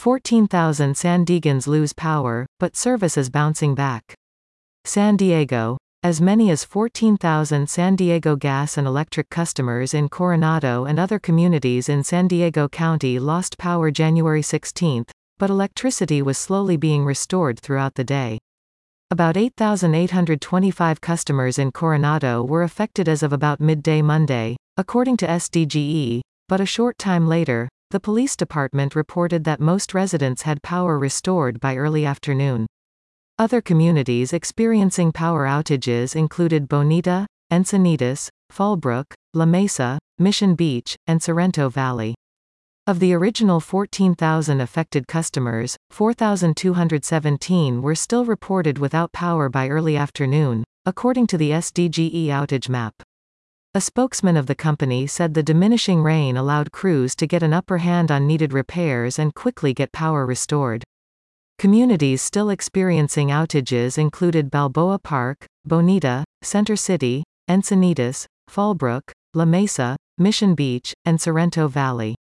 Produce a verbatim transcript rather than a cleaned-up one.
fourteen thousand San Diegans lose power, but service is bouncing back. San Diego. As many as fourteen thousand San Diego gas and electric customers in Coronado and other communities in San Diego County lost power January sixteenth, but electricity was slowly being restored throughout the day. About eight thousand eight hundred twenty-five customers in Coronado were affected as of about midday Monday, according to S D G E, but a short time later, the police department reported that most residents had power restored by early afternoon. Other communities experiencing power outages included Bonita, Encinitas, Fallbrook, La Mesa, Mission Beach, and Sorrento Valley. Of the original fourteen thousand affected customers, four thousand two hundred seventeen were still reported without power by early afternoon, according to the S D G E outage map. A spokesman of the company said the diminishing rain allowed crews to get an upper hand on needed repairs and quickly get power restored. Communities still experiencing outages included Balboa Park, Bonita, Center City, Encinitas, Fallbrook, La Mesa, Mission Beach, and Sorrento Valley.